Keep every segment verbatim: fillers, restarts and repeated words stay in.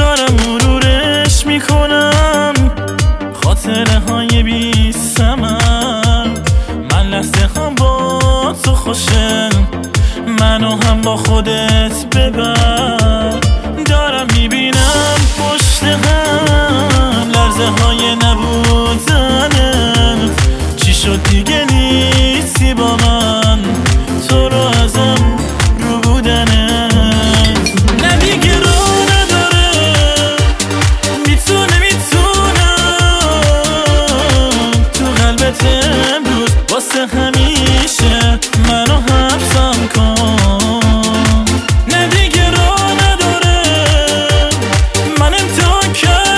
دارم مرورش میکنم خاطره های بی ثمر. من لحظه هم با تو خوشم، منو هم با خودت ببر. دارم میبینم پشت هم لرزه های نبودنت. چی شد دیگه نیستی با من، تو رو ازم رو بودنت. نه دیگه رو نداره، میتونه میتونم تو قلبت امروز واسه همیشه منو حبسم کن. نه دیگه رو نداره، من امتحان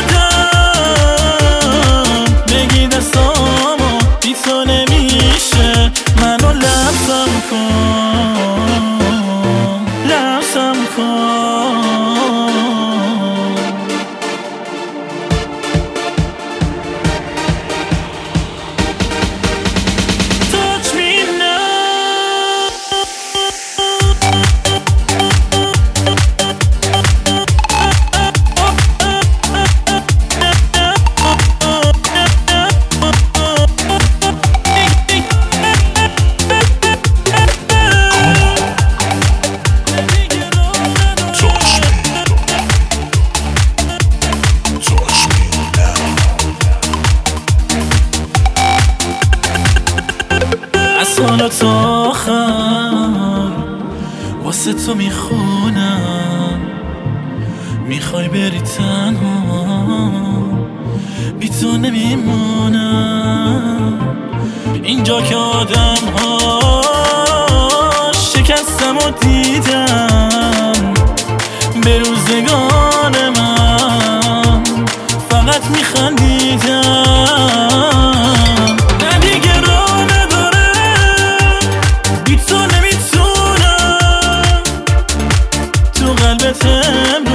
کردم بگی دستامو بی تو نمیشه منو لمسم کن، لمسم کن. Touch me now. از حالا تا آخر واسه تو میخونم. میخوای بری تنها، بی تو نمیمونم. اینجا که آدم ها شکستم و دیدم، به روزگان من فقط میخندیدم. نه دیگه راه نداره، بی تو نمیتونم تو قلبت